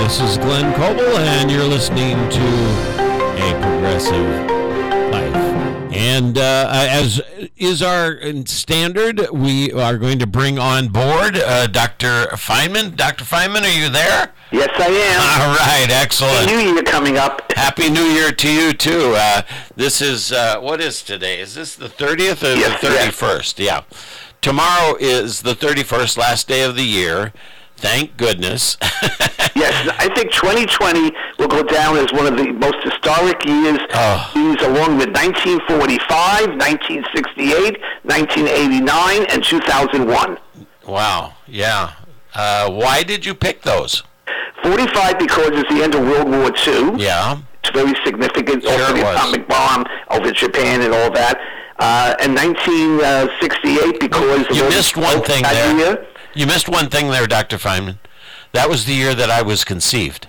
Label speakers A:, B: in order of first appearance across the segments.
A: This is Glenn Coble, and you're listening to A Progressive Life. And as is our standard, we are going to bring on board Dr. Feynman. Dr. Feynman, are you there?
B: Yes, I am.
A: All right, excellent.
B: Happy New Year coming up.
A: Happy New Year to you, too. This is, what is today? Is this the 30th or
B: Yes,
A: the 31st?
B: yes.
A: Yeah. Tomorrow is the 31st, last day of the year. Thank goodness.
B: Yes, I think 2020 will go down as one of the most historic years, along with 1945, 1968, 1989, and 2001.
A: Wow, yeah. Why did you pick those?
B: 45 because it's the end of World War II.
A: Yeah.
B: It's very significant.
A: Sure
B: Also the atomic bomb over Japan and all that. And 1968 because...
A: You missed one thing there. You missed one thing there, Dr. Feynman. That was the year that I was conceived.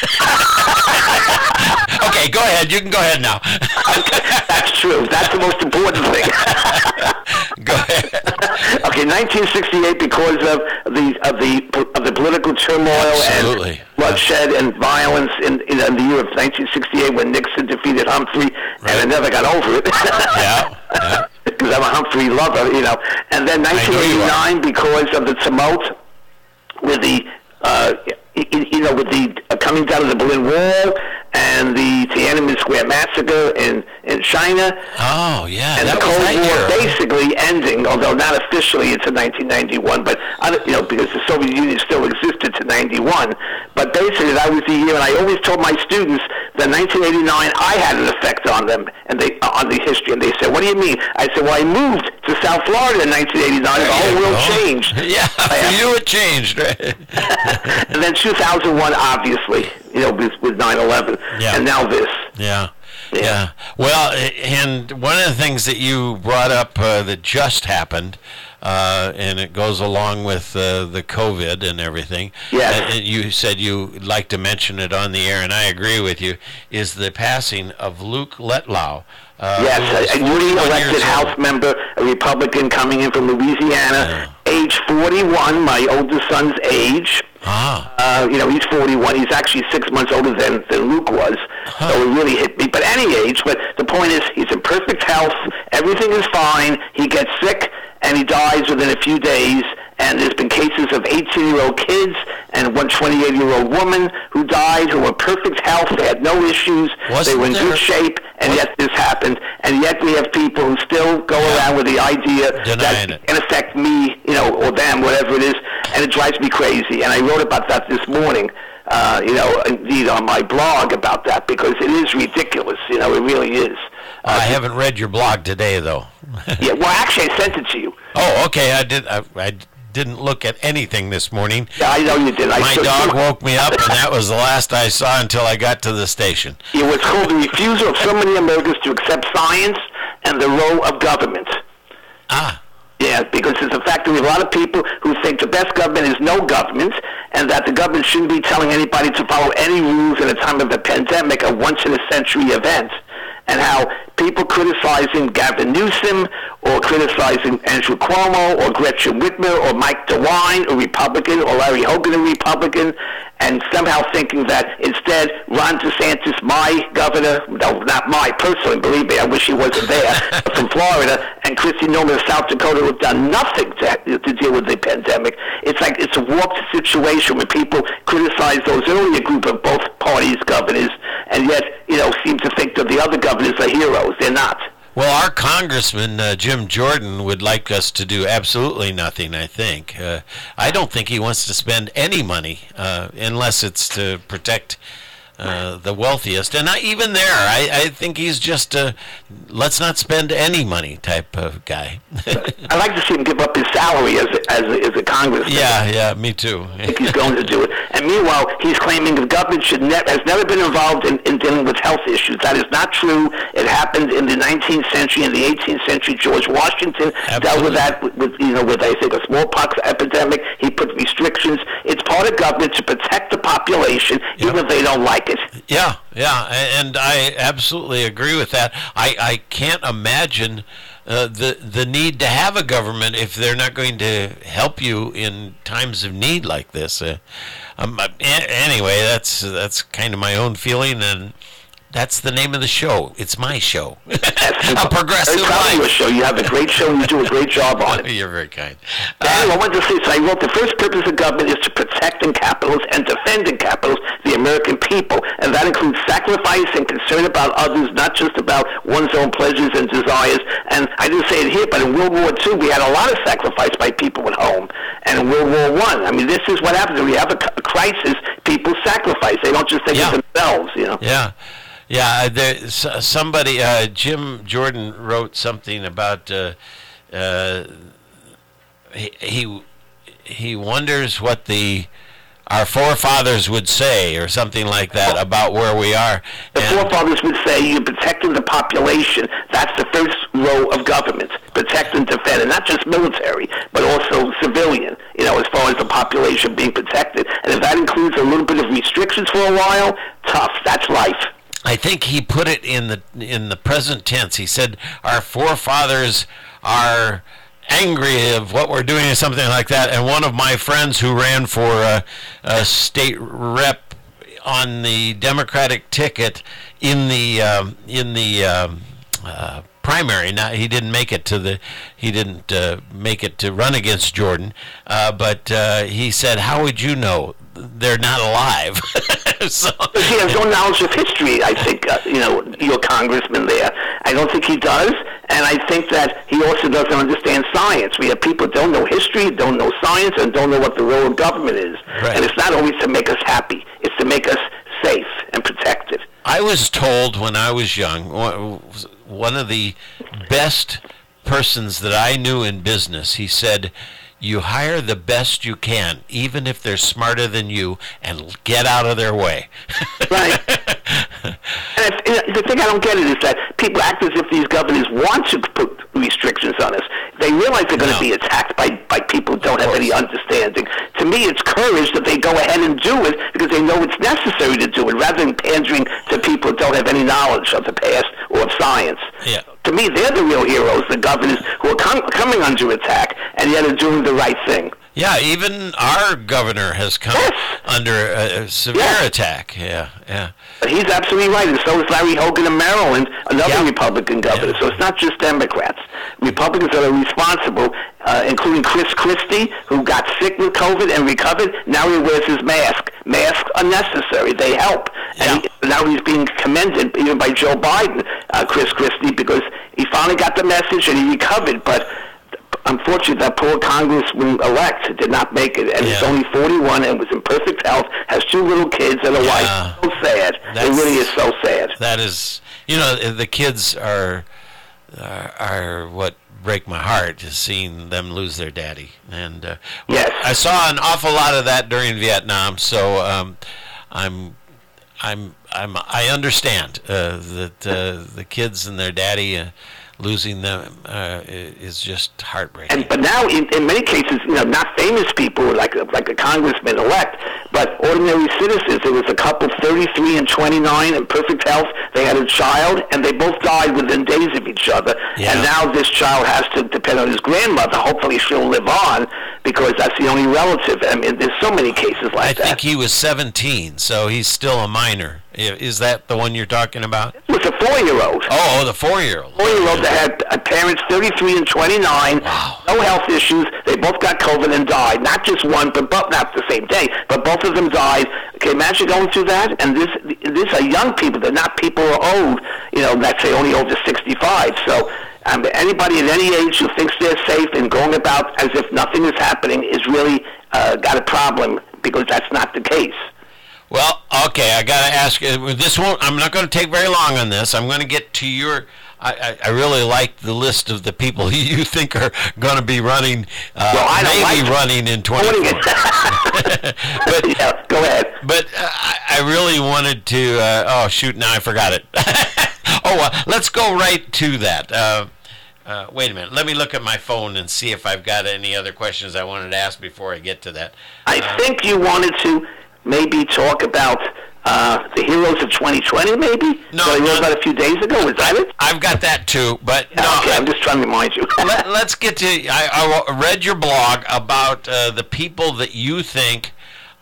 A: Okay, go ahead. You can go ahead now.
B: That's true. That's the most important thing.
A: Go ahead.
B: Okay, 1968 because of the political turmoil
A: Absolutely.
B: and bloodshed and violence in the year of 1968 when Nixon defeated Humphrey, and I never got over it.
A: Yeah.
B: Because I'm a Humphrey lover, And then 1989 because of the tumult with the coming down of the Berlin Wall and the Tiananmen Square massacre in China.
A: Oh, yeah.
B: And the Cold War basically ending, although not officially until 1991, but because the Soviet Union still existed to 91. But basically, that was the year, and I always told my students that 1989, I had an effect on them and on the history. And they said, "What do you mean?" I said, "Well, I moved to South Florida in 1989. The whole world changed."
A: Yeah, for you it changed, right?
B: And then 2001, obviously, with 9/11, and now this.
A: Yeah. Well, and one of the things that you brought up that just happened, and it goes along with the COVID and everything.
B: Yes.
A: You said you'd like to mention it on the air, and I agree with you, is the passing of Luke Letlow.
B: Yes, a newly elected House member, a Republican coming in from Louisiana, age 41, my oldest son's age. He's 41. He's actually 6 months older than Luke was, so it really hit me. But any age, but the point is, he's in perfect health. Everything is fine. He gets sick, and he dies within a few days. And there's been cases of 18-year-old kids and one 28-year-old woman who died, who were perfect health. They had no issues. They were in good shape, and yet this happened. And yet we have people who still go around with the idea that it can affect me, or them, whatever it is, and it drives me crazy. And I wrote about that this morning, indeed on my blog about that, because it is ridiculous. It really is.
A: I haven't read your blog today, though.
B: Yeah, well, actually, I sent it to you.
A: Oh, okay. I didn't look at anything this morning.
B: Yeah, I know you did.
A: My dog woke me up, and that was the last I saw until I got to the station.
B: It was called the refusal of so many Americans to accept science and the role of government. Yeah, because it's a fact that we have a lot of people who think the best government is no government, and that the government shouldn't be telling anybody to follow any rules in a time of a pandemic, a once-in-a-century event. And how people criticizing Gavin Newsom or criticizing Andrew Cuomo or Gretchen Whitmer or Mike DeWine, a Republican, or Larry Hogan, a Republican, and somehow thinking that instead Ron DeSantis, my governor, no, not my personally, believe me, I wish he wasn't there, from Florida, and Kristi Noem of South Dakota, who have done nothing to deal with the pandemic. It's like it's a warped situation where people criticize those earlier group of both parties' governors, and yet, seem to think that the other governors are heroes. They're not.
A: Well, our Congressman, Jim Jordan, would like us to do absolutely nothing, I think. I don't think he wants to spend any money unless it's to protect the wealthiest. And even there, I think he's just let's not spend any money type of guy.
B: I'd like to see him give up his salary as a congressman.
A: Yeah, me too.
B: I think he's going to do it. And meanwhile, he's claiming the government has never been involved in dealing with health issues. That is not true. It happened in the 19th century, in the 18th century. George Washington dealt with that with I think a smallpox epidemic. He put restrictions. It's part of government to protect the population, even if they don't like it.
A: Yeah, and I absolutely agree with that. I can't imagine the need to have a government if they're not going to help you in times of need like this. Anyway, that's kind of my own feeling, and that's the name of the show. It's my show. A Progressive Life.
B: Show. You have a great show, and you do a great job on it.
A: You're very kind.
B: I wanted to say, so I wrote, the first purpose of government is to protect in capitals and defend in capitals the American people, and that includes sacrifice and concern about others, not just about one's own pleasures and desires. And I didn't say it here, but in World War II, we had a lot of sacrifice by people at home. And in World War I mean, this is what happens when we have a crisis. People sacrifice. They don't just think of themselves, you know.
A: Yeah. Yeah, somebody, Jim Jordan wrote something about he wonders what our forefathers would say, or something like that, about where we are.
B: The forefathers would say, you're protecting the population. That's the first row of government, protect and defend, and not just military, but also civilian, you know, as far as the population being protected. And if that includes a little bit of restrictions for a while, tough, that's life.
A: I think he put it in the present tense. He said our forefathers are angry of what we're doing, or something like that. And one of my friends who ran for a state rep on the Democratic ticket in the primary. Now, he didn't make it to run against Jordan, but he said, "How would you know? They're not alive."
B: So, he has no knowledge of history, I think, your congressman there. I don't think he does, and I think that he also doesn't understand science. We have people who don't know history, don't know science, and don't know what the role of government is. Right. And it's not always to make us happy. It's to make us safe and protected.
A: I was told when I was young, one of the best persons that I knew in business, he said, you hire the best you can, even if they're smarter than you, and get out of their way.
B: Right. And the thing I don't get is that people act as if these governors want to put restrictions on us. They realize they're going to be attacked by people who don't have any understanding. To me, it's courage that they go ahead and do it because they know it's necessary to do it, rather than pandering to people who don't have any knowledge of the past or of science.
A: Yeah.
B: To me, they're the real heroes, the governors who are coming under attack, and yet are doing the right thing.
A: Yeah, even our governor has come under a severe attack. Yeah.
B: But he's absolutely right, and so is Larry Hogan of Maryland, another Republican governor. So it's not just Democrats. Republicans that are responsible, including Chris Christie, who got sick with COVID and recovered. Now he wears his mask. Masks are necessary. They help. And now he's being commended even by Joe Biden, Chris Christie, because he finally got the message and he recovered. But unfortunately, that poor congressman-elect did not make it, and he's only 41 and was in perfect health, has 2 little kids and a wife. So sad. It really is so sad.
A: That is, the kids are what break my heart, just seeing them lose their daddy. And I saw an awful lot of that during Vietnam, so I understand that the kids and their daddy. Losing them is just heartbreaking.
B: But now, in many cases, not famous people like a congressman-elect, but ordinary citizens. There was a couple, 33 and 29, in perfect health. They had a child, and they both died within days of each other. Yeah. And now this child has to depend on his grandmother. Hopefully she'll live on, because that's the only relative. I mean, there's so many cases like that.
A: I think he was 17, so he's still a minor. Is that the one you're talking about?
B: It was a 4-year-old.
A: Oh, the 4-year-old.
B: 4-year-old that had parents 33 and 29, no health issues. They both got COVID and died. Not just one, but not the same day, but both of them died. Can you imagine going through that? And these are young people. They're not people who are old, let's say only over 65. So anybody at any age who thinks they're safe and going about as if nothing is happening is really got a problem, because that's not the case.
A: Well, okay, I got to ask you, I'm not going to take very long on this. I'm going to get to your, I really like the list of the people you think are going to be running, running in 2024.
B: But, go ahead.
A: But I really wanted to, now I forgot it. Let's go right to that. Wait a minute. Let me look at my phone and see if I've got any other questions I wanted to ask before I get to that.
B: I think you wanted to maybe talk about the Heroes of 2020, maybe?
A: No,
B: so you about a few days ago. Was that it?
A: I've got that too, but no.
B: Okay, I'm just trying to remind you.
A: Let's get to. I read your blog about the people that you think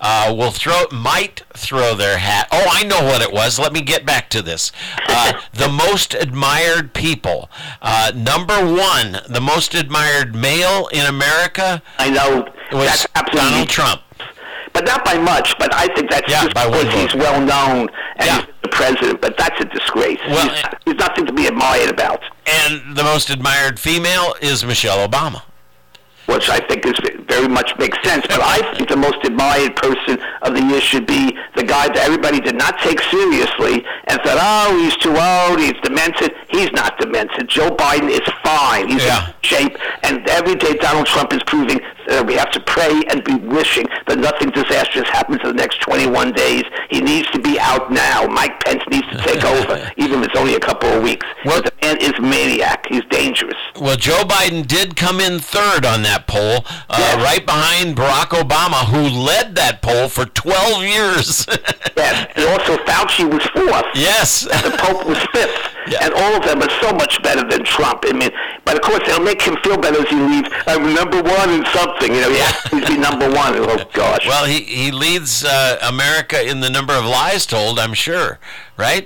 A: might throw their hat. Oh, I know what it was. Let me get back to this. The most admired people. Number one, the most admired male in America.
B: I know.
A: Was Donald Trump.
B: But not by much. But I think that's just because he's well known and he's the president. But that's a disgrace. Well, he's nothing to be admired about.
A: And the most admired female is Michelle Obama.
B: Which I think is very much makes sense. But I think the most admired person of the year should be the guy that everybody did not take seriously and thought, oh, he's too old, he's demented. He's not demented. Joe Biden is fine. He's in shape. And every day Donald Trump is proving that we have to pray and be wishing that nothing disastrous happens in the next 21 days. He needs to be out now. Mike Pence needs to take over, even if it's only a couple of weeks. Well, the man is a maniac. He's dangerous.
A: Well, Joe Biden did come in third on that poll, right behind Barack Obama, who led that poll for 12 years.
B: Yes, and also Fauci was fourth.
A: Yes.
B: And the Pope was fifth. Yeah. And all of them are so much better than Trump. I mean, but of course, it'll make him feel better as he leaves. I'm number one in something. You know, he has to be number one. Oh, gosh.
A: Well, he leads America in the number of lies told, I'm sure, right?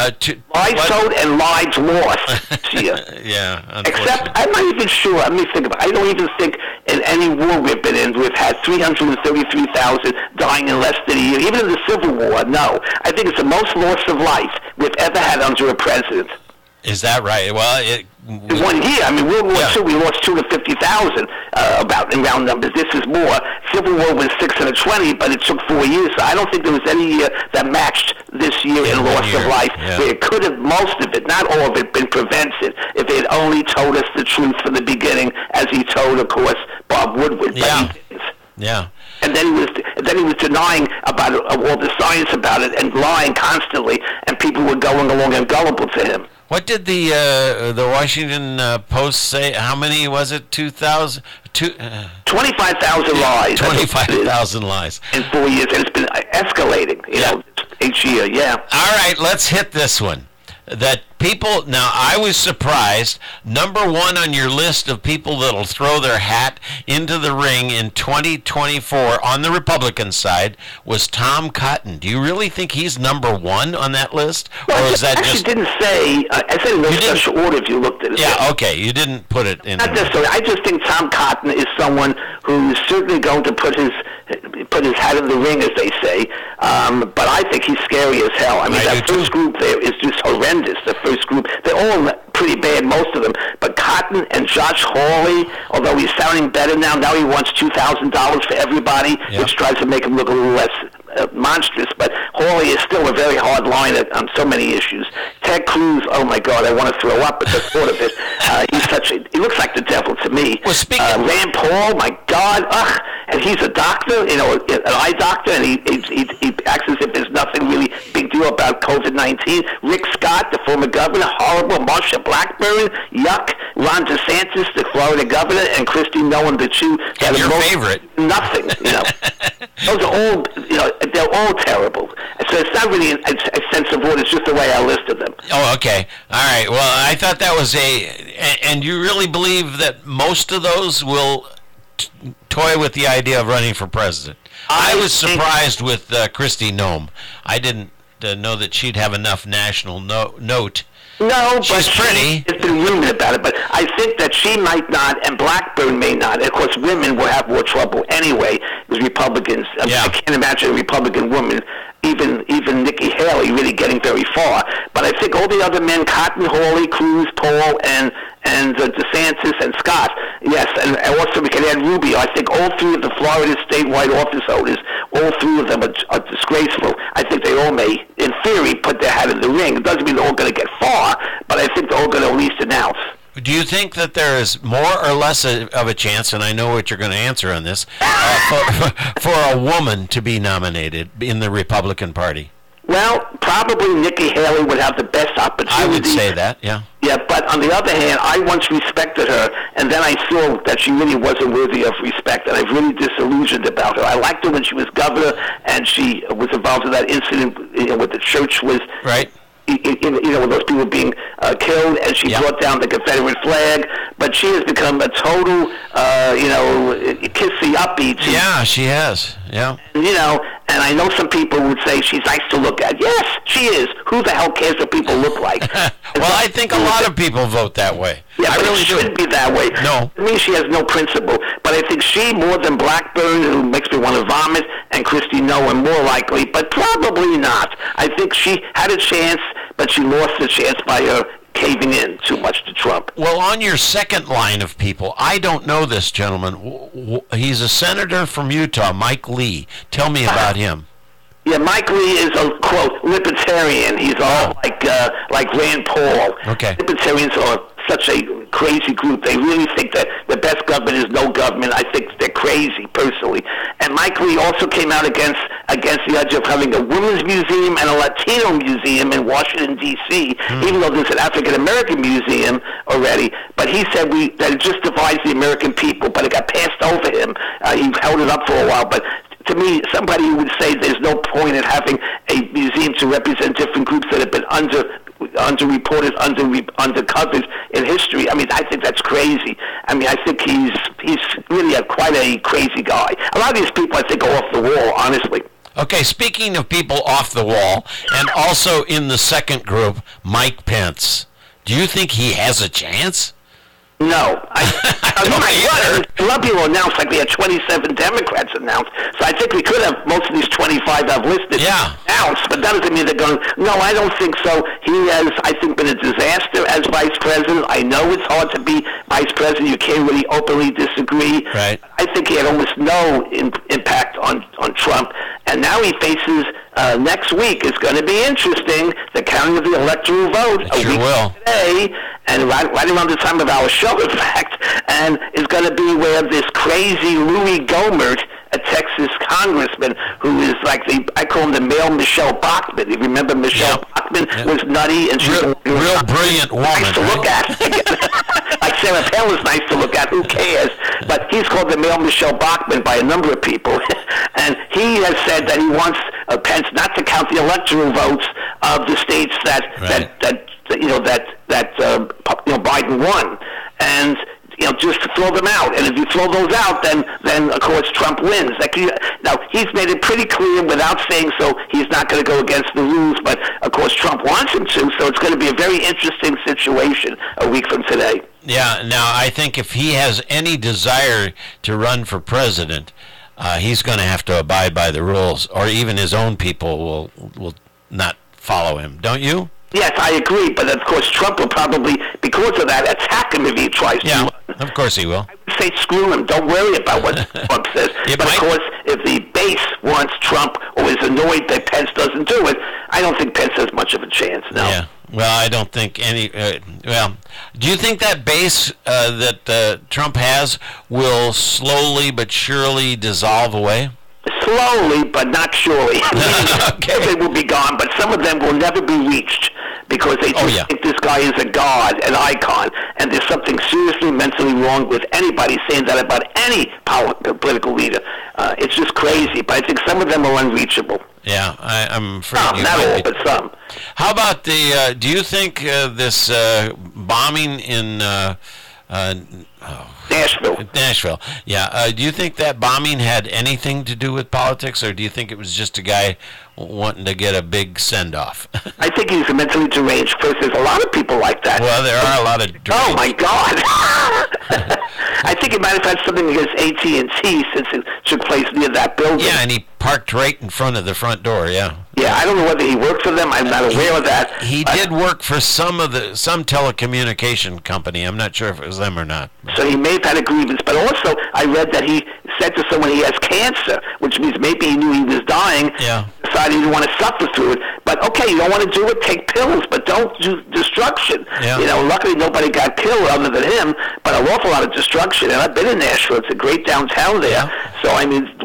B: Lies told and lies lost.
A: Yeah.
B: Except, I'm not even sure. Let me think about it. I don't even think in any war we've been in, we've had 333,000 dying in less than a year. Even in the Civil War, no. I think it's the most loss of life we've ever had under a president.
A: Is that right? Well,
B: in 1 year. I mean, World War II, we lost 250,000 about in round numbers. This is more. Civil War was 620, but it took 4 years. So I don't think there was any year that matched this year in loss of life. Yeah. It could have, most of it, not all of it, been prevented if they had only told us the truth from the beginning, as he told, of course, Bob Woodward. But he didn't.
A: Yeah.
B: And then he was denying about it, all the science about it, and lying constantly, and people were going along and gullible to him.
A: What did the Washington Post say? How many was it? 25,000
B: lies.
A: 25,000 lies.
B: In 4 years, and it's been escalating, you know, each year,
A: All right, let's hit this one. That people, now I was surprised, number one on your list of people that'll throw their hat into the ring in 2024 on the Republican side was Tom Cotton. Do you really think he's number one on that list?
B: Well, or is that just... I didn't say, I said in no special order if you looked at it.
A: Yeah, okay, you didn't put it in.
B: Not necessarily. I just think Tom Cotton is someone who's certainly going to put his hat in the ring, as they say, but I think he's scary as hell. I mean, that first group there is just horrendous. The first group, they're all pretty bad, most of them. But Cotton and Josh Hawley, although he's sounding better now he wants $2,000 for everybody, which tries to make him look a little less monstrous. But Hawley is still a very hard line on so many issues. Ted Cruz, oh my God, I want to throw up at the thought of it. He looks like the devil to me.
A: Well,
B: Rand Paul, my God, and he's a doctor, you know, an eye doctor, and he acts as if there's nothing really big deal about COVID-19. Rick Scott, the former governor, horrible. Marsha Blackburn, yuck. Ron DeSantis, the Florida governor, and Kristi Noem, the two.
A: And your favorite.
B: Nothing, you know. Those are all, you know, they're all terrible. So it's not really a sense of order, it's just the way I listed them.
A: Oh, okay. All right. Well, I thought that was and you really believe that most of those will toy with the idea of running for president? I was surprised with Kristi Noem. I didn't know that she'd have enough national note.
B: No,
A: she's pretty.
B: It's been rumored about it, but I think that she might not, and Blackburn may not. And of course, women will have more trouble anyway with Republicans. I can't imagine a Republican woman, even Nikki Haley, really getting very far. But I think all the other men, Cotton, Hawley, Cruz, Paul, and DeSantis and Scott, yes, and also we can add Rubio. I think all three of the Florida statewide office holders, all three of them are disgraceful. I think they all may, in theory, put their hat in the ring. It doesn't mean they're all going to get far, but I think they're all going to at least announce.
A: Do you think that there is more or less of a chance, and I know what you're going to answer on this, for a woman to be nominated in the Republican Party?
B: Well, probably Nikki Haley would have the best opportunity.
A: I would say that, yeah.
B: Yeah, but on the other hand, I once respected her, and then I saw that she really wasn't worthy of respect, and I've really disillusioned about her. I liked her when she was governor, and she was involved in that incident with the church was...
A: Right.
B: When those people were being killed, and she brought down the Confederate flag. But she has become a total, kissy-uppy.
A: Yeah, she has. Yeah.
B: And I know some people would say she's nice to look at. Yes, she is. Who the hell cares what people look like?
A: Well, I think a lot of people vote that way.
B: Yeah, but it shouldn't be that way.
A: No.
B: To me, she has no principle. But I think she, more than Blackburn, who makes me want to vomit, and Christie Noem, more likely, but probably not. I think she had a chance, but she lost the chance by her caving in too much to Trump.
A: Well, on your second line of people, I don't know this gentleman. He's a senator from Utah, Mike Lee. Tell me about him.
B: Yeah, Mike Lee is a, quote, libertarian. He's all like Rand Paul.
A: Okay.
B: Libertarians are such a crazy group. They really think that the best government is no government. I think they're crazy, personally. And Mike Lee also came out against the idea of having a women's museum and a Latino museum in Washington, D.C., even though there's an African-American museum already. But he said that it just divides the American people, but it got passed over him. He held it up for a while, but to me, somebody who would say there's no point in having a museum to represent different groups that have been underreported, undercovered in history. I mean, I think that's crazy. I mean, I think he's really quite a crazy guy. A lot of these people, I think, are off the wall, honestly.
A: Okay, speaking of people off the wall, and also in the second group, Mike Pence. Do you think he has a chance?
B: No. A lot of people announced, like we had 27 Democrats announced, so I think we could have most of these 25 I've listed announced, but that doesn't mean they're going, no, I don't think so. He has, I think, been a disaster as vice president. I know it's hard to be vice president. You can't really openly disagree.
A: Right.
B: I think he had almost no impact on Trump, and now he faces next week. It's going to be interesting, the counting of the electoral vote.
A: It sure will.
B: Today, and right around the time of our show, in fact, and it's going to be where this crazy Louis Gohmert, a Texas congressman, who is like I call him the male Michelle Bachmann. You remember Michelle Bachmann was nutty, and she's
A: real brilliant woman.
B: Nice to look at. Like Sarah Palin is nice to look at. Who cares? But he's called the male Michelle Bachmann by a number of people, and he has said that he wants Pence not to count the electoral votes of the states that Biden won, and just to throw them out. And if you throw those out, then of course Trump wins. Now he's made it pretty clear without saying so. He's not going to go against the rules, but of course Trump wants him to. So it's going to be a very interesting situation a week from today.
A: Yeah. Now I think if he has any desire to run for president, he's going to have to abide by the rules, or even his own people will not follow him. Don't you?
B: Yes, I agree, but of course Trump will probably, because of that, attack him if he tries to.
A: Yeah, of course he will.
B: I would say screw him. Don't worry about what Trump says. But of course, if the base wants Trump or is annoyed that Pence doesn't do it, I don't think Pence has much of a chance now.
A: Yeah. Well, I don't think any... do you think that base that Trump has will slowly but surely dissolve away?
B: Slowly, but not surely. They will be gone, but some of them will never be reached because they just think this guy is a god, an icon, and there's something seriously mentally wrong with anybody saying that about any political leader. It's just crazy, but I think some of them are unreachable.
A: Yeah, I'm afraid
B: not all, but some.
A: How about the, do you think this bombing in... Nashville. Yeah. Do you think that bombing had anything to do with politics, or do you think it was just a guy wanting to get a big send-off?
B: I think he's mentally deranged. First, there's a lot of people like that.
A: Well, there are a lot of deranged.
B: Oh, my God. I think he might have had something against AT&T since it took place near that building.
A: Yeah, and he parked right in front of the front door, yeah.
B: Yeah, I don't know whether he worked for them. I'm not aware of that.
A: He did work for some telecommunication company. I'm not sure if it was them or not.
B: So he may have had a grievance, but also I read that he said to someone he has cancer, which means maybe he knew he was dying.
A: Yeah.
B: Decided he didn't want to suffer through it. But okay, you don't want to do it, take pills, but don't do destruction.
A: Yeah.
B: Luckily nobody got killed other than him, but an awful lot of destruction. And I've been in Nashville. It's a great downtown there.
A: Yeah.
B: So, I mean,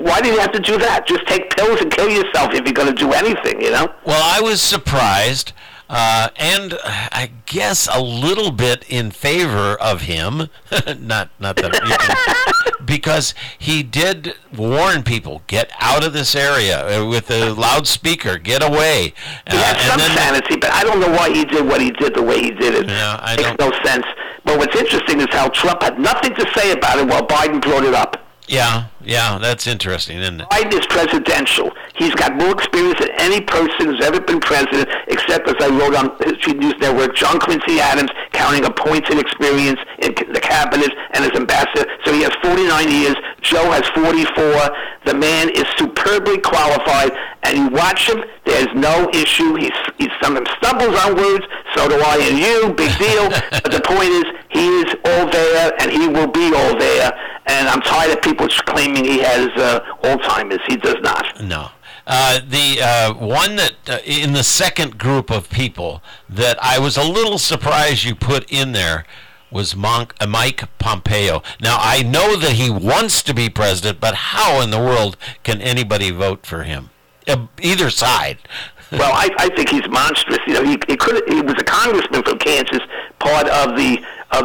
B: why did you have to do that? Just take pills and kill yourself if you're going to do anything, you know?
A: Well, I was surprised, and I guess a little bit in favor of him. not that you can, because he did warn people, get out of this area with a loudspeaker, get away.
B: He had some sanity, but I don't know why he did what he did the way he did it.
A: Yeah,
B: it makes no sense. But what's interesting is how Trump had nothing to say about it while Biden brought it up.
A: Yeah, that's interesting, isn't it?
B: Biden is presidential. He's got more experience than any person who's ever been president, except, as I wrote on History News Network, John Quincy Adams, counting appointed experience in the cabinet and as ambassador. So he has 49 years. Joe has 44. The man is superbly qualified, and you watch him, there's no issue. He sometimes stumbles on words, so do I and you, big deal. But the point is, he is all there, and he will be all there. And I'm tired of people claiming he has Alzheimer's. He does not.
A: No. The one that, in the second group of people that I was a little surprised you put in there was Mike Pompeo. Now, I know that he wants to be president, but how in the world can anybody vote for him? Either side.
B: Well, I think he's monstrous. You know, he was a congressman from Kansas, part of the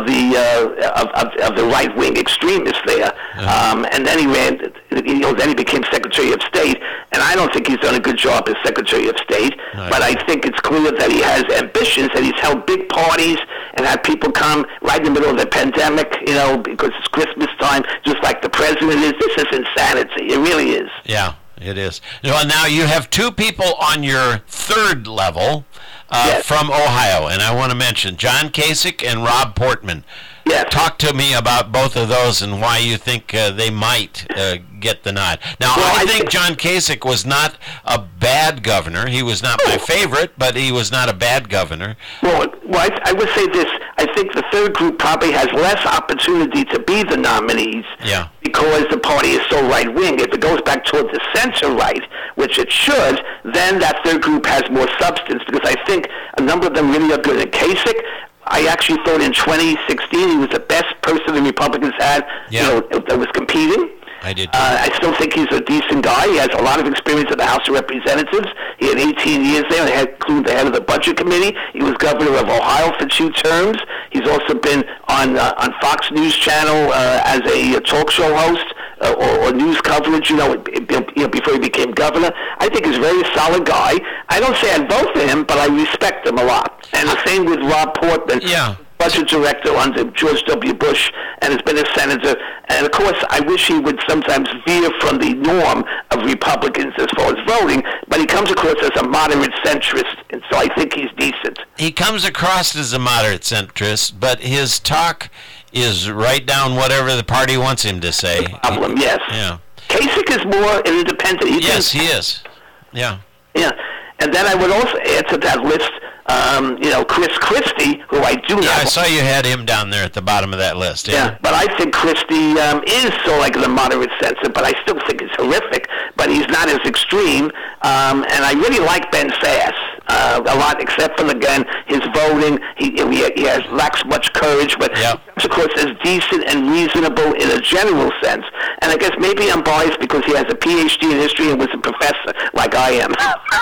B: right wing extremists there, and then he ran. Then he became Secretary of State, and I don't think he's done a good job as Secretary of State. But I think it's clear that he has ambitions, and he's held big parties and had people come right in the middle of the pandemic, you know, because it's Christmas time, just like the president is. This is insanity. It really is.
A: Yeah. It is. Now you have two people on your third level from Ohio, and I want to mention John Kasich and Rob Portman.
B: Yes.
A: Talk to me about both of those and why you think they might get the nod. Now, I think John Kasich was not a bad governor. He was not my favorite, but he was not a bad governor.
B: Well, I would say this. I think the third group probably has less opportunity to be the nominees because the party is so right-wing. If it goes back toward the center-right, which it should, then that third group has more substance because I think a number of them really are good. And Kasich, I actually thought in 2016 he was the best person the Republicans had, that was competing.
A: I did.
B: I still think he's a decent guy. He has a lot of experience at the House of Representatives. He had 18 years there, including the head of the Budget Committee. He was governor of Ohio for 2 terms. He's also been on Fox News Channel as a talk show host or news coverage, before he became governor. I think he's a very solid guy. I don't say I'd vote for him, but I respect him a lot. And the same with Rob Portman.
A: Yeah.
B: Budget director under George W. Bush and has been a senator. And, of course, I wish he would sometimes veer from the norm of Republicans as far as voting, but he comes across as a moderate centrist, and so I think he's decent.
A: He comes across as a moderate centrist, but his talk is right down whatever the party wants him to say.
B: The problem, yes.
A: Yeah.
B: Kasich is more independent.
A: He is. Yeah.
B: Yeah. And then I would also add to that list Chris Christie, who I do not...
A: I saw you had him down there at the bottom of that list.
B: Yeah, but I think Christie is so like the moderate censor, but I still think he's horrific, but he's not as extreme. And I really like Ben Sass a lot, except for, again, his voting. He lacks much courage, but he comes across as decent and reasonable in a general sense. And I guess maybe I'm biased because he has a Ph.D. in history and was a professor like I am.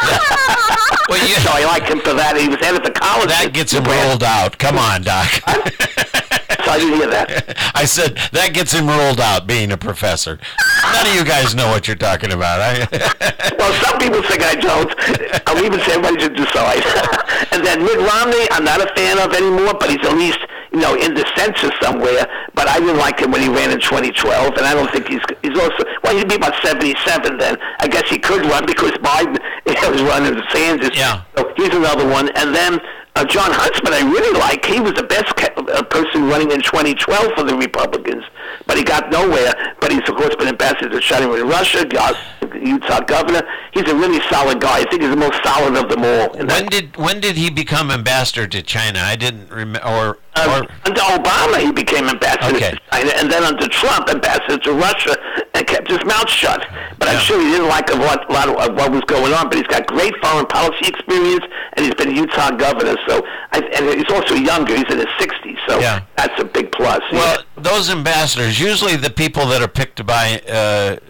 B: So I like him for that. He was head of the college.
A: That gets him ruled out. Come on, Doc.
B: So I didn't hear that.
A: I said, that gets him ruled out, being a professor. None of you guys know what you're talking about.
B: Well, some people think I don't. I'll even say everybody should decide. And then Mitt Romney, I'm not a fan of anymore, but he's at least, in the census somewhere. But I didn't like him when he ran in 2012, and I don't think he's also, well, he'd be about 77 then. I guess he could run because Biden was running Sanders.
A: Yeah.
B: So he's another one. And then John Huntsman, I really like. He was the best person running in 2012 for the Republicans, but he got nowhere. But he's, of course, been ambassador to China and Russia, Utah governor. He's a really solid guy. I think he's the most solid of them all.
A: When did he become ambassador to China? I didn't remember.
B: Under Obama, he became ambassador to China, and then under Trump, ambassador to Russia, and kept his mouth shut. But I'm sure he didn't like a lot of what was going on, but he's got great foreign policy experience, and he's been Utah governor. So, and he's also younger. He's in his 60s, so that's a big plus.
A: Well, those ambassadors, usually the people that are picked by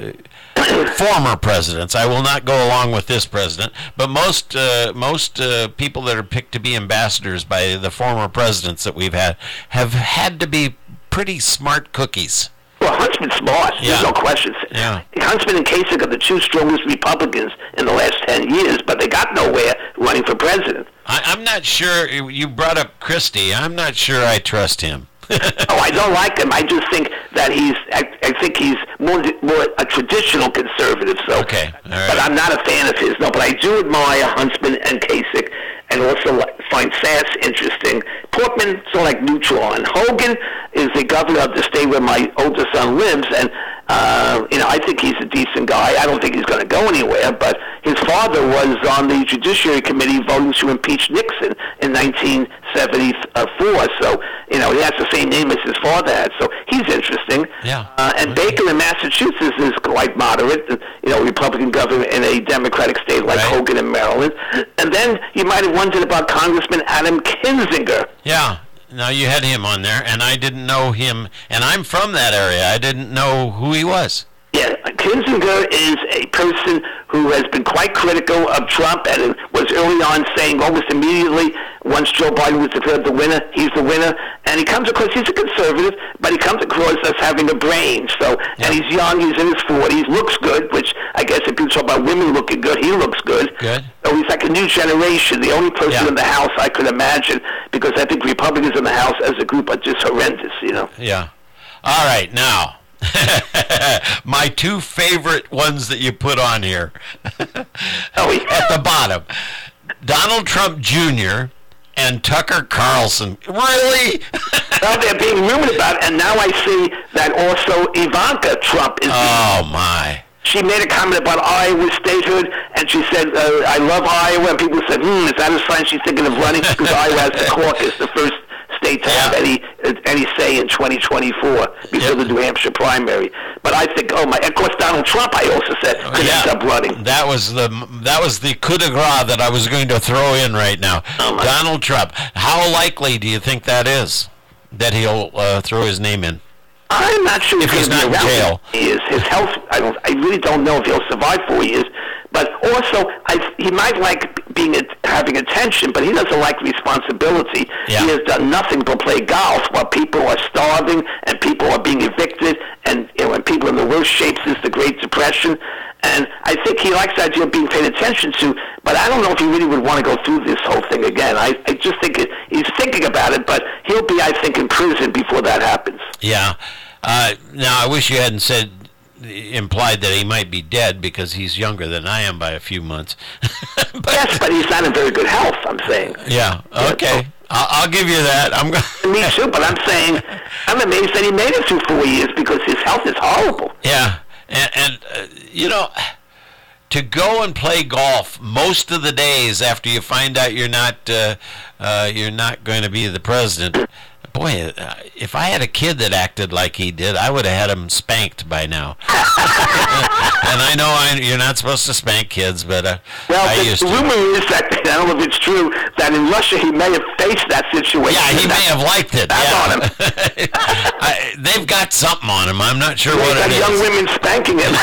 A: former presidents. I will not go along with this president, but most people that are picked to be ambassadors by the former presidents that we've had have had to be pretty smart cookies.
B: Well, Huntsman's smart. There's no question.
A: Yeah.
B: Huntsman and Kasich are the two strongest Republicans in the last 10 years, but they got nowhere running for president.
A: I'm not sure. You brought up Christie. I'm not sure I trust him.
B: I don't like him. I just think that I think he's more a traditional conservative. So,
A: okay. All right.
B: But I'm not a fan of his. No, but I do admire Huntsman and Kasich, and also find Sass interesting. Portman sort of like neutral. And Hogan is the governor of the state where my oldest son lives, and I think he's a decent guy. I don't think he's going to go anywhere, but his father was on the Judiciary Committee voting to impeach Nixon in 1974. So, he has the same name as his father had. So he's interesting.
A: Yeah.
B: And Baker in Massachusetts is quite moderate, Republican governor in a Democratic state like Hogan in Maryland. And then you might have wondered about Congressman Adam Kinzinger.
A: Yeah. Now, you had him on there, and I didn't know him, and I'm from that area. I didn't know who he was.
B: Yeah, Kinzinger is a person who has been quite critical of Trump and was early on saying almost immediately once Joe Biden was declared the winner, he's the winner. And he comes across, he's a conservative, but he comes across as having a brain. So, and he's young, he's in his 40s, looks good, which I guess if you talk about women looking good, he looks good.
A: Good.
B: So he's like a new generation, the only person in the House I could imagine, because I think Republicans in the House as a group are just horrendous,
A: Yeah. All right, now. My two favorite ones that you put on here at the bottom, Donald Trump Jr. and Tucker Carlson. Really?
B: Well, they're being rumored about, and now I see that also Ivanka Trump is.
A: Oh my!
B: She made a comment about Iowa statehood, and she said, "I love Iowa." And people said, "Is that a sign she's thinking of running?" Because Iowa has the caucus, the first state to have any say in 2024 before the New Hampshire primary. But I think, of course, Donald Trump, I also said, could end up running.
A: That was the coup de grace that I was going to throw in right now. Donald Trump. How likely do you think that is, that he'll throw his name in?
B: I'm not sure
A: if he's not in jail.
B: His health, I really don't know if he'll survive 4 years. But also, he might like having attention, but he doesn't like responsibility.
A: Yeah.
B: He has done nothing but play golf while people are starving and people are being evicted, and when people are in the worst shape since the Great Depression. And I think he likes the idea of being paid attention to, but I don't know if he really would want to go through this whole thing again. I just think he's thinking about it, but he'll be, I think, in prison before that happens.
A: Yeah. Now, I wish you hadn't implied that he might be dead, because he's younger than I am by a few months.
B: Yes, but he's not in very good health, I'm saying.
A: Yeah, okay. I'll give you that.
B: Me too, but I'm saying I'm amazed that he made it through 4 years, because his health is horrible.
A: Yeah, and to go and play golf most of the days after you find out you're not going to be the president. Boy, if I had a kid that acted like he did, I would have had him spanked by now. And I know you're not supposed to spank kids, but I used to.
B: The rumor is that, I don't know if it's true, that in Russia he may have faced that situation.
A: Yeah, he may have liked it.
B: That's on him.
A: They've got something on him. I'm not sure what it is.
B: Young women spanking him.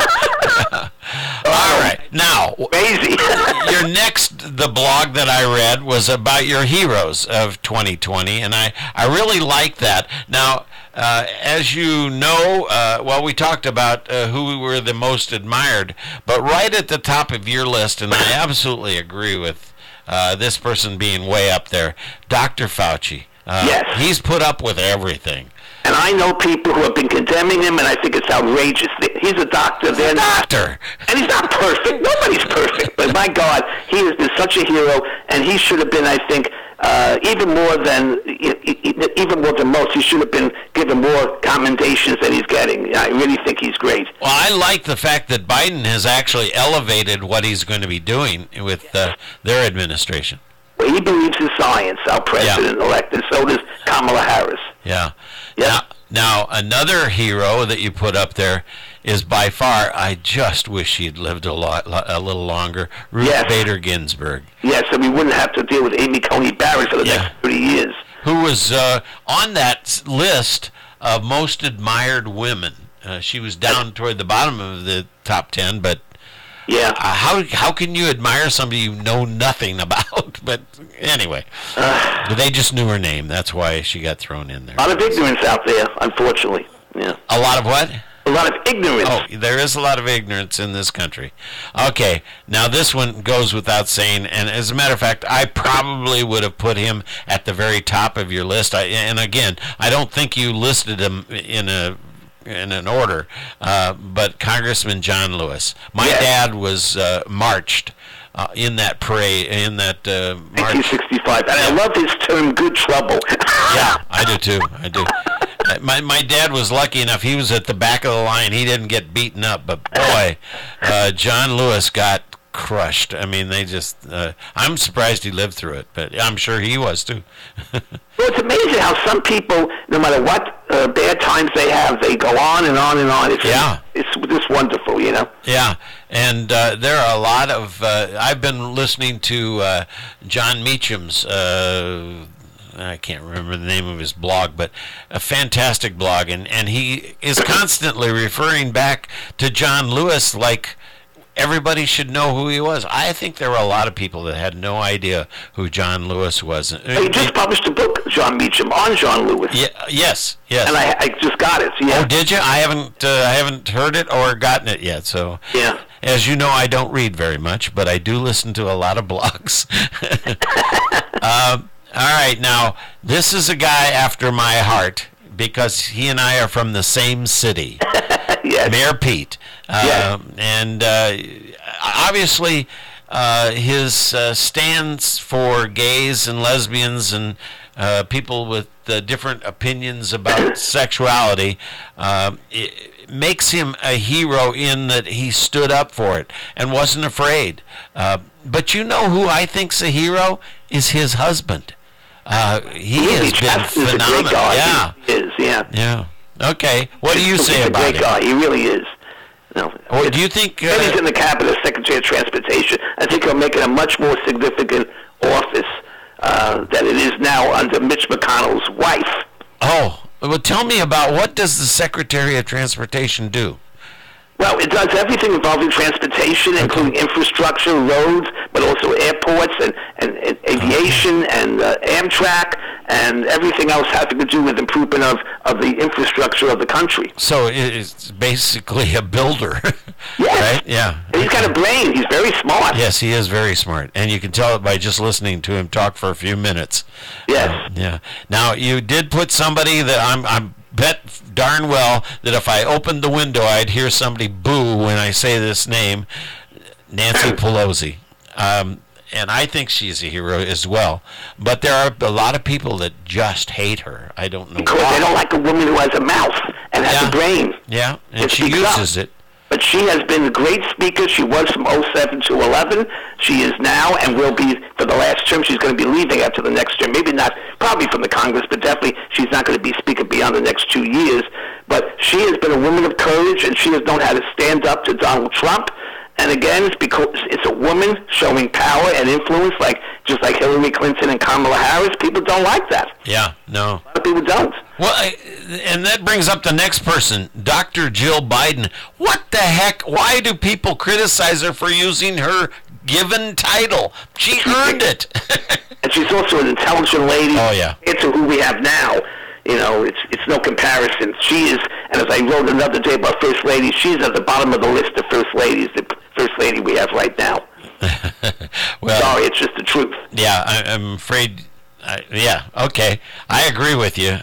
A: All right. Now,
B: crazy.
A: The blog that I read was about your heroes of 2020, and I really like that. Now, as you know, we talked about who were the most admired, but right at the top of your list, and I absolutely agree with this person being way up there, Dr. Fauci.
B: Yes.
A: He's put up with everything.
B: And I know people who have been condemning him, and I think it's outrageous. He's a doctor.
A: They're doctor.
B: And he's not perfect. Nobody's perfect. But my God, he has been such a hero, and he should have been, I think, even more than most, he should have been given more commendations than he's getting. I really think he's great.
A: Well, I like the fact that Biden has actually elevated what he's going to be doing with their administration.
B: Well, he believes in science, our president-elect, and so does Kamala Harris.
A: Yeah.
B: Yep.
A: Now, another hero that you put up there is by far, I just wish he'd lived a little longer, Ruth Bader Ginsburg.
B: Yes, and we wouldn't have to deal with Amy Coney Barrett for the next 30 years.
A: Who was on that list of most admired women. She was down toward the bottom of the top 10, but
B: yeah.
A: How can you admire somebody you know nothing about? But anyway, they just knew her name. That's why she got thrown in there.
B: A lot of ignorance out there, unfortunately. Yeah.
A: A lot of what?
B: A lot of ignorance.
A: Oh, there is a lot of ignorance in this country. Okay, now this one goes without saying, and as a matter of fact, I probably would have put him at the very top of your list. And again, I don't think you listed him in an order, but Congressman John Lewis. My dad was marched in that parade, in that march.
B: 1965, and I love his term, good trouble.
A: Yeah, I do too. I do. My dad was lucky enough. He was at the back of the line. He didn't get beaten up, but boy, John Lewis got crushed. I mean, they just. I'm surprised he lived through it, but I'm sure he was too.
B: Well, it's amazing how some people, no matter what bad times they have, they go on and on and on. It's just wonderful, you know.
A: Yeah, and there are a lot of. I've been listening to John Meacham's. I can't remember the name of his blog, but a fantastic blog, and he is constantly referring back to John Lewis like everybody should know who he was. I think there were a lot of people that had no idea who John Lewis was.
B: He just published a book, John Meacham, on John Lewis.
A: Yeah, yes.
B: And I just got it. So yeah.
A: Oh, did you? I haven't heard it or gotten it yet. So
B: yeah.
A: As you know, I don't read very much, but I do listen to a lot of blogs. All right, now, this is a guy after my heart because he and I are from the same city.
B: Yes.
A: Mayor Pete.
B: Yes.
A: And obviously his stands for gays and lesbians and people with different opinions about sexuality it makes him a hero in that he stood up for it and wasn't afraid. But you know who I think's a hero is his husband. He has been phenomenal.
B: Yeah. He is, yeah.
A: Yeah. Okay. What do you say about him?
B: He's a great guy. He really is. No.
A: Or do you think...
B: he's in the cabinet as Secretary of Transportation. I think he'll make it a much more significant office than it is now under Mitch McConnell's wife.
A: Oh. Well, tell me about what does the Secretary of Transportation do?
B: Well, it does everything involving transportation, including infrastructure, roads, but also airports and aviation and Amtrak and everything else having to do with improvement of the infrastructure of the country.
A: So it's basically a builder.
B: Yes.
A: Right? Yeah.
B: And he's got a brain. He's very smart.
A: Yes, he is very smart. And you can tell it by just listening to him talk for a few minutes.
B: Yes.
A: Yeah. Now, you did put somebody that I'm bet darn well that if I opened the window, I'd hear somebody boo when I say this name, Nancy Pelosi. And I think she's a hero as well. But there are a lot of people that just hate her. I don't know
B: because
A: why.
B: They don't like a woman who has a mouth and has a brain.
A: Yeah, and she uses it.
B: But she has been a great speaker. She was from 07 to 11. She is now and will be for the last term. She's going to be leaving after the next term. Maybe not, probably from the Congress, but definitely she's not going to be speaker beyond the next 2 years. But she has been a woman of courage, and she has known how to stand up to Donald Trump. And again, it's because it's a woman showing power and influence, just like Hillary Clinton and Kamala Harris. People don't like that.
A: Yeah, no.
B: A lot of people don't.
A: Well, and that brings up the next person, Dr. Jill Biden. What the heck? Why do people criticize her for using her given title? She earned it.
B: And she's also an intelligent lady.
A: Oh, yeah.
B: It's who we have now. You know, it's no comparison. She is, and as I wrote another day about First Lady, she's at the bottom of the list of First Ladies, the First Lady we have right now.
A: Well,
B: sorry, it's just the truth.
A: Yeah, I'm afraid. Yeah, okay, I agree with you.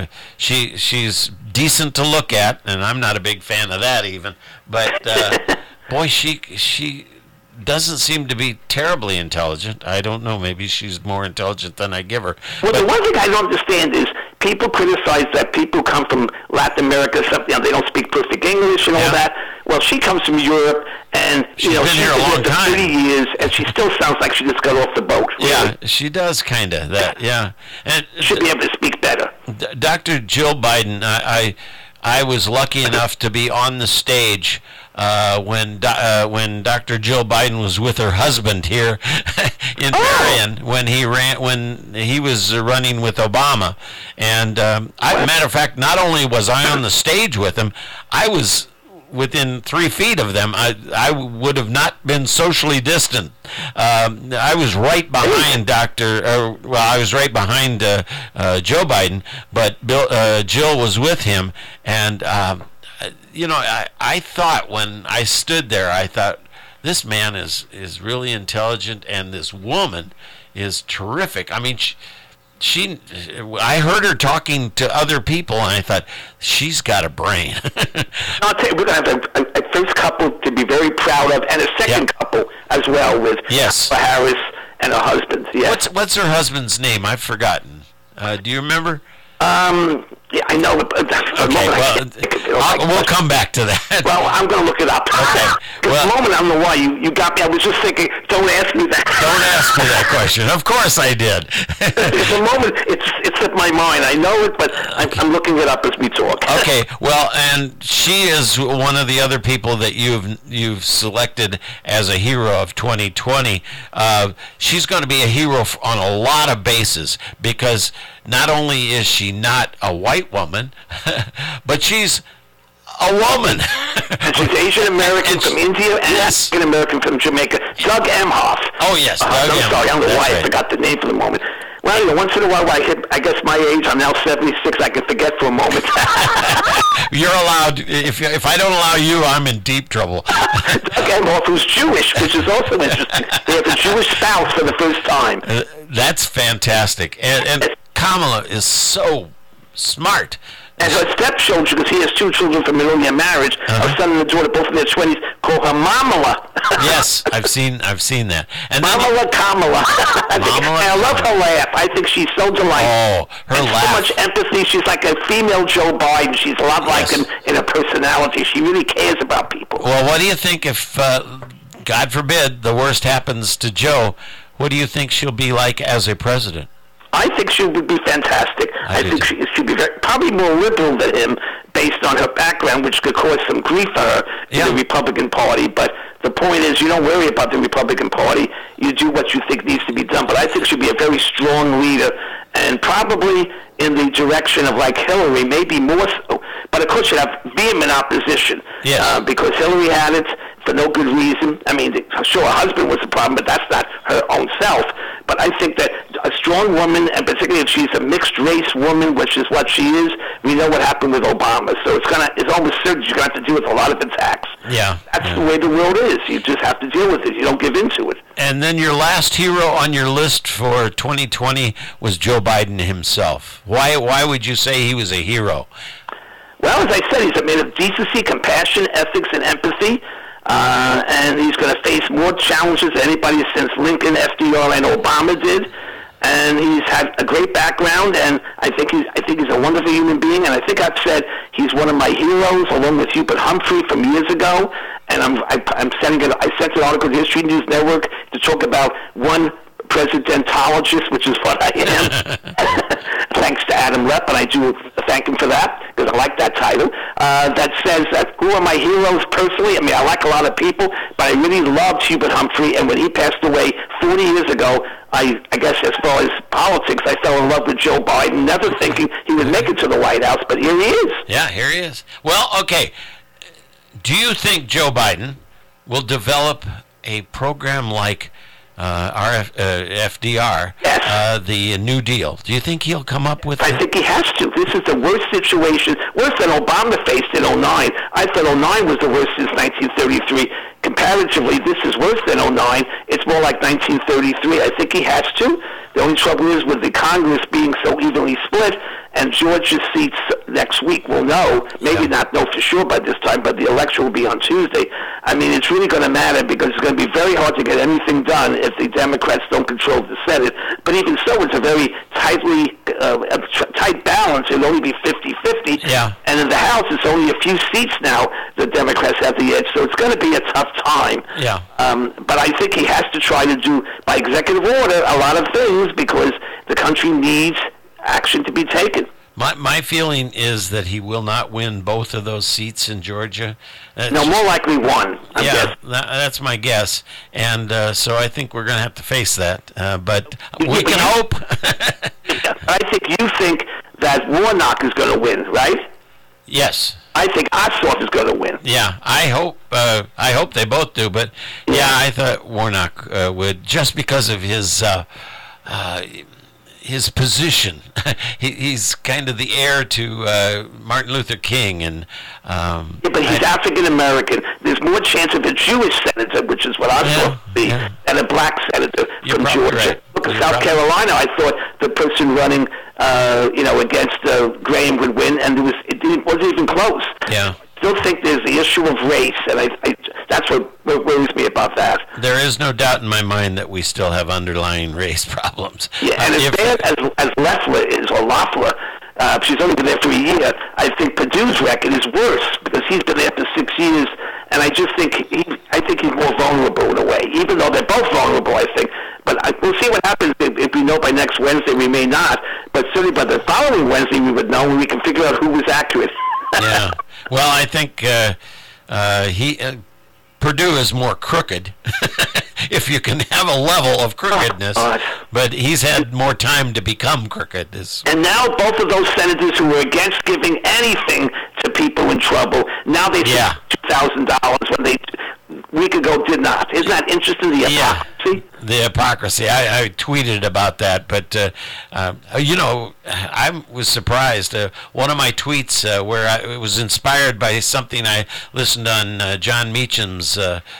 A: She's decent to look at, and I'm not a big fan of that even. But boy, she doesn't seem to be terribly intelligent. I don't know. Maybe she's more intelligent than I give her.
B: Well, the one thing I don't understand is people criticize that people come from Latin America, they don't speak perfect English and all that. Well, she comes from Europe, and
A: she's been here a long time,
B: 30 years, and she still sounds like she just got off the boat. Really.
A: Yeah, she does kind of that. Yeah, and
B: should be able to speak better.
A: Dr. Jill Biden, I was lucky enough to be on the stage when Dr. Jill Biden was with her husband here in Marion when he was running with Obama, and matter of fact, not only was I on the stage with him, I was within 3 feet of them, I would have not been socially distant. I was right behind I was right behind Joe Biden, but Jill was with him, and I thought when I stood there, I thought, this man is really intelligent, and this woman is terrific. I mean, I heard her talking to other people, and I thought, she's got a brain.
B: I'll tell you, we're going to have a first couple to be very proud of, and a second couple as well with Harris and her husband. Yes.
A: What's her husband's name? I've forgotten. Do you remember?
B: Yeah, I know.
A: Okay, we'll come back to that.
B: Well, I'm going to look it up.
A: Okay.
B: Well, the moment, I don't know why you got me. I was just thinking, don't ask me that.
A: Don't ask me that question. Of course I did.
B: It's a moment, it's slipped my mind. I know it, but I'm looking it up as we talk.
A: Okay. Well, and she is one of the other people that you've selected as a hero of 2020. She's going to be a hero on a lot of bases, because not only is she not a white woman, but she's a woman.
B: And she's Asian American from India and African American from Jamaica. Doug Emhoff.
A: Oh, yes.
B: I'm sorry, I don't know why I forgot the name for the moment. Well, once in a while, I guess my age, I'm now 76, I can forget for a moment.
A: You're allowed, if I don't allow you, I'm in deep trouble.
B: Doug Emhoff, who's Jewish, which is also interesting. He has a Jewish spouse for the first time.
A: That's fantastic. And Kamala is so smart.
B: And her stepchildren, because he has 2 children from an earlier marriage, a son and a daughter, both in their 20s, call her Mamala.
A: Yes, I've seen that. And
B: Mamala Kamala. And I love her laugh. I think she's so delightful.
A: Oh, her laugh.
B: So much empathy. She's like a female Joe Biden. She's a lot like him in her personality. She really cares about people.
A: Well, what do you think if, God forbid, the worst happens to Joe? What do you think she'll be like as a president?
B: I think she would be fantastic. I think she'd be probably more liberal than him based on her background, which could cause some grief for her in the Republican Party. But the point is, you don't worry about the Republican Party. You do what you think needs to be done. But I think she'd be a very strong leader, and probably in the direction of like Hillary, maybe more so. But of course, she'd have vehement opposition because Hillary had it for no good reason. I mean, sure, her husband was the problem, but that's not her own self. But I think that a strong woman, and particularly if she's a mixed-race woman, which is what she is, we know what happened with Obama. So it's almost certain she's going to have to deal with a lot of attacks.
A: Yeah.
B: That's the way the world is. You just have to deal with it. You don't give into it.
A: And then your last hero on your list for 2020 was Joe Biden himself. Why would you say he was a hero?
B: Well, as I said, he's a man of decency, compassion, ethics, and empathy. And he's going to face more challenges than anybody since Lincoln, FDR, and Obama did. And he's had a great background, and I think he's a wonderful human being. And I think I've said he's one of my heroes, along with Hubert Humphrey from years ago. And I sent an article to History News Network to talk about one presidentologist, which is what I am. Thanks to Adam Lepp, and I do thank him for that, because I like that title, that says that who are my heroes personally. I mean, I like a lot of people, but I really loved Hubert Humphrey, and when he passed away 40 years ago, I guess as far as politics, I fell in love with Joe Biden, never thinking he would make it to the White House, but here he is.
A: Yeah, here he is. Well, okay. Do you think Joe Biden will develop a program like FDR, the New Deal? Do you think he'll come up with
B: I think he has to. This is the worst situation, worse than Obama faced in 2009. I thought 2009 was the worst since 1933. Comparatively, this is worse than 2009. It's more like 1933. I think he has to. The only trouble is with the Congress being so evenly split, and Georgia's seats next week we'll know, maybe not know for sure by this time, but the election will be on Tuesday. I mean, it's really going to matter because it's going to be very hard to get anything done if the Democrats don't control the Senate. But even so, it's a very tight balance. It'll only be 50-50.
A: Yeah.
B: And in the House, it's only a few seats now the Democrats have the edge, so it's going to be a tough time.
A: Yeah.
B: But I think he has to try to do, by executive order, a lot of things because the country needs action to be taken.
A: My feeling is that he will not win both of those seats in Georgia.
B: No, more likely one.
A: That's my guess. And so I think we're going to have to face that. But we can hope.
B: I think you think that Warnock is going to win, right?
A: Yes.
B: I think Ossoff is going to win.
A: Yeah, I hope they both do. But yeah, I thought Warnock would, just because of his position. He's kind of the heir to Martin Luther King, and
B: but he's African American. There's more chance of a Jewish senator, which is what I thought would be, than a black senator from Georgia.
A: Right.
B: Look at South Carolina. I thought the person running, against Graham would win, and it wasn't even close.
A: Yeah.
B: Still think there's the issue of race, and I that's what worries me about that.
A: There is no doubt in my mind that we still have underlying race problems.
B: Yeah, and as bad as Loeffler is, or Loeffler, she's only been there for a year, I think Perdue's record is worse, because he's been there for 6 years, and I just think he's more vulnerable in a way, even though they're both vulnerable, I think. But we'll see what happens. If we know by next Wednesday, we may not, but certainly by the following Wednesday we would know, and we can figure out who was accurate.
A: Yeah. Well, I think Perdue is more crooked, if you can have a level of crookedness. But he's had more time to become crooked.
B: And now both of those senators who were against giving anything to people in trouble, now they get $2,000 when they a week ago did not. Isn't that interesting, the hypocrisy?
A: The hypocrisy. I tweeted about that, but I was surprised. One of my tweets where it was inspired by something I listened on John Meacham's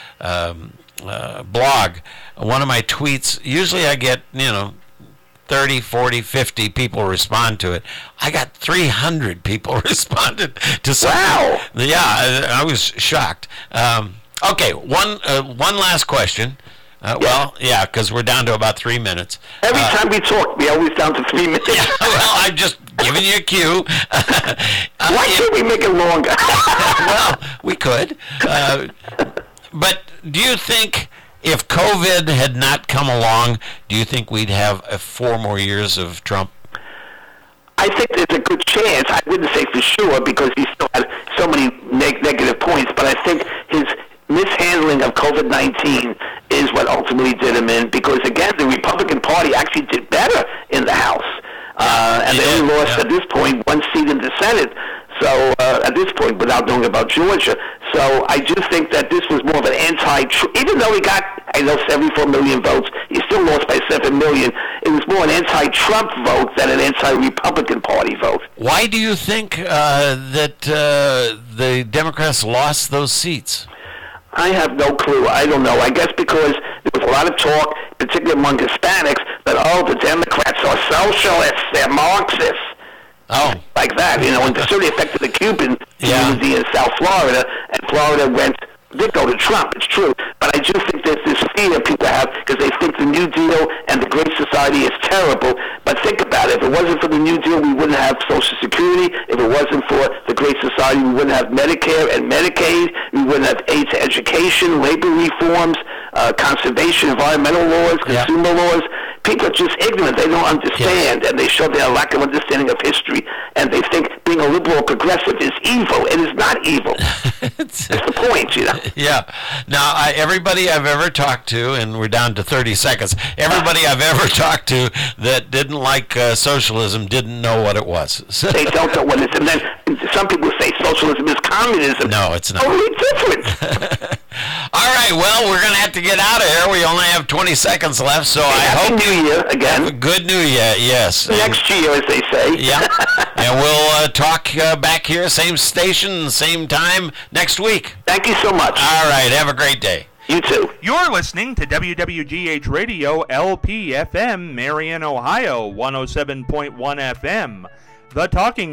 A: blog. One of my tweets, usually I get 30, 40, 50 people respond to it. I got 300 people responded to something.
B: Wow.
A: Yeah, I was shocked. Okay, one last question. Well, yeah, because we're down to about 3 minutes.
B: Every time we talk, we're always down to 3 minutes.
A: Yeah, well, I'm just giving you a cue.
B: Why can't we make it longer?
A: Well, we could. But do you think if COVID had not come along, do you think we'd have 4 more years of Trump?
B: I think there's a good chance. I wouldn't say for sure, because he still had so many negative points, but I think his mishandling of COVID-19 is what ultimately did him in, because, again, the Republican Party actually did better in the House. And they only lost, at this point, 1 seat in the Senate. So, at this point, without knowing about Georgia. So, I do think that this was more of an even though he got, 74 million votes, he still lost by 7 million. It was more an anti-Trump vote than an anti-Republican Party vote.
A: Why do you think that the Democrats lost those seats?
B: I have no clue. I don't know. I guess because there was a lot of talk, particularly among Hispanics, that, the Democrats are socialists, they're Marxists.
A: Oh.
B: Like that, and it certainly affected the Cuban community in South Florida, and Florida did go to Trump, it's true, but I do think there's this fear people have, because they think the New Deal and the Great Society is terrible. But think about it. If it wasn't for the New Deal, we wouldn't have Social Security. If it wasn't for the Great Society, we wouldn't have Medicare and Medicaid. We wouldn't have aid to education, labor reforms, conservation, environmental laws, consumer laws. People are just ignorant. They don't understand, and they show their lack of understanding of history, and they think being a liberal or progressive is evil. It is not evil. That's the point,
A: Yeah. Now, everybody I've ever talked to, and we're down to 30 seconds, everybody I've ever talked to that didn't like socialism didn't know what it was.
B: They don't know what it is. And then some people say socialism is communism.
A: No, it's not.
B: Totally different.
A: All right, well, we're going to have to get out of here. We only have 20 seconds left, so I hope...
B: Happy New Year again.
A: Have a good New Year, yes.
B: Next year, as they say.
A: Yeah. And we'll talk back here, same station, same time, next week.
B: Thank you so much.
A: All right, have a great day.
B: You too.
C: You're listening to WWGH Radio LP FM, Marion, Ohio, 107.1 FM. The Talking